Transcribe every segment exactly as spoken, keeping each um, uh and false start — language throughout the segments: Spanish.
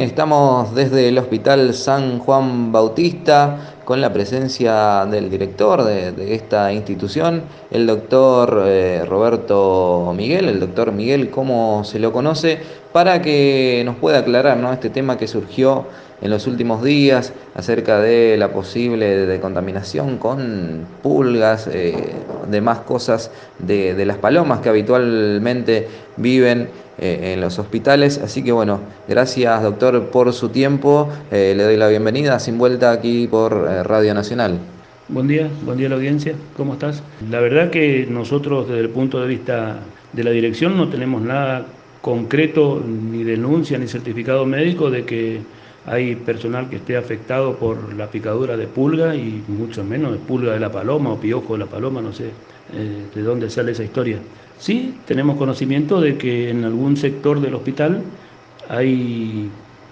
estamos desde el Hospital San Juan Bautista con la presencia del director de, de esta institución, el doctor eh, Roberto Miguel, el doctor Miguel, como se lo conoce, para que nos pueda aclarar, ¿no?, este tema que surgió en los últimos días acerca de la posible de contaminación con pulgas, eh, demás cosas de, de las palomas que habitualmente viven eh, en los hospitales. Así que bueno, gracias doctor por su tiempo, eh, le doy la bienvenida Sin Vuelta aquí por eh, Radio Nacional. Buen día, buen día a la audiencia, ¿cómo estás? La verdad que nosotros desde el punto de vista de la dirección no tenemos nada concreto, ni denuncia, ni certificado médico de que hay personal que esté afectado por la picadura de pulga y mucho menos de pulga de la paloma o piojo de la paloma, no sé eh, de dónde sale esa historia. Sí, tenemos conocimiento de que en algún sector del hospital hay,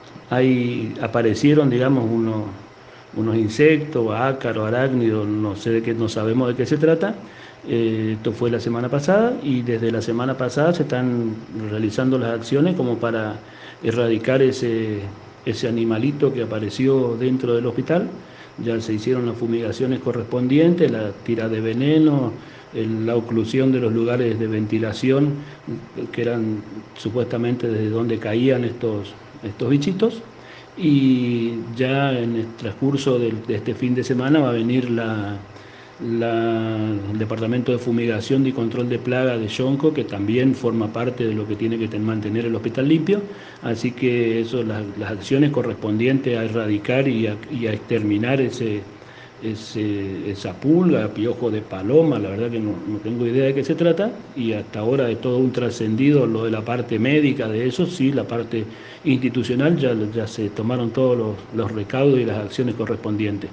hay aparecieron, digamos, unos unos insectos, ácaros, arácnidos, no sé de qué, no sabemos de qué se trata. Eh, esto fue la semana pasada y desde la semana pasada se están realizando las acciones como para erradicar ese, ese animalito que apareció dentro del hospital. Ya se hicieron las fumigaciones correspondientes, la tira de veneno, el, la oclusión de los lugares de ventilación que eran supuestamente desde donde caían estos, estos bichitos. Y ya en el transcurso de, de este fin de semana va a venir la, la, el Departamento de Fumigación y Control de Plaga de Yonco, que también forma parte de lo que tiene que mantener el hospital limpio. Así que eso, las, las acciones correspondientes a erradicar y a, y a exterminar ese, ese, esa pulga, piojo de paloma, la verdad que no, no tengo idea de qué se trata, y hasta ahora de todo un trascendido lo de la parte médica de eso, sí, la parte institucional ya, ya se tomaron todos los, los recaudos y las acciones correspondientes.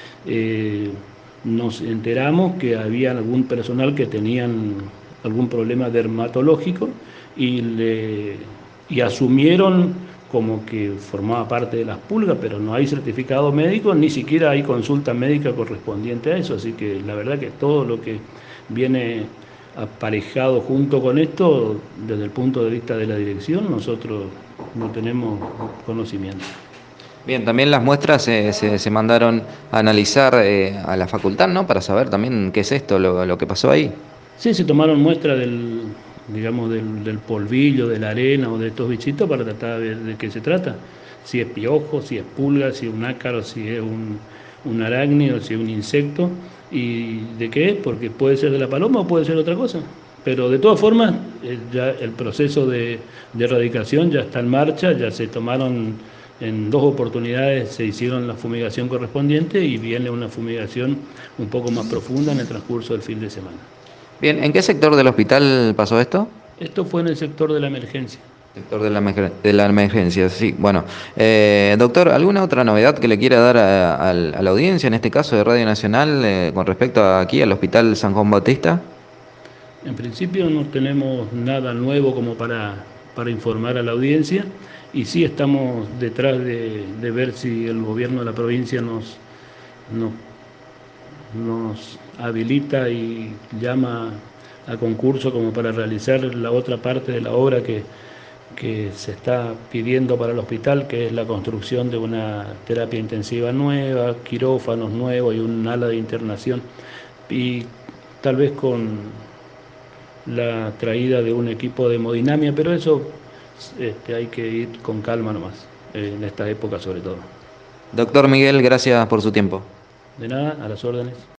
Eh, nos enteramos que había algún personal que tenían algún problema dermatológico y, le, y asumieron como que formaba parte de las pulgas, pero no hay certificado médico, ni siquiera hay consulta médica correspondiente a eso, así que la verdad que todo lo que viene aparejado junto con esto, desde el punto de vista de la dirección, nosotros no tenemos conocimiento. Bien, también las muestras eh, se, se mandaron a analizar eh, a la facultad, ¿no?, para saber también qué es esto, lo, lo que pasó ahí. Sí, se tomaron muestras del, digamos, del, del polvillo, de la arena o de estos bichitos para tratar de ver de qué se trata. Si es piojo, si es pulga, si es un ácaro, si es un, un arácnido, si es un insecto y de qué es, porque puede ser de la paloma o puede ser otra cosa. Pero de todas formas, eh, ya el proceso de, de erradicación ya está en marcha, ya se tomaron en dos oportunidades, se hicieron la fumigación correspondiente y viene una fumigación un poco más profunda en el transcurso del fin de semana. Bien, ¿en qué sector del hospital pasó esto? Esto fue en el sector de la emergencia. Sector de la, emergen- de la emergencia, sí. Bueno, eh, doctor, ¿alguna otra novedad que le quiera dar a, a- a la audiencia, en este caso de Radio Nacional, eh, con respecto a aquí al Hospital San Juan Bautista? En principio no tenemos nada nuevo como para, para informar a la audiencia y sí estamos detrás de, de ver si el gobierno de la provincia nos, nos, nos habilita y llama a concurso como para realizar la otra parte de la obra que, que se está pidiendo para el hospital, que es la construcción de una terapia intensiva nueva, quirófanos nuevos y un ala de internación. Y tal vez con la traída de un equipo de hemodinamia, pero eso este, hay que ir con calma nomás, eh, en esta época sobre todo. Doctor Miguel, gracias por su tiempo. De nada, a las órdenes.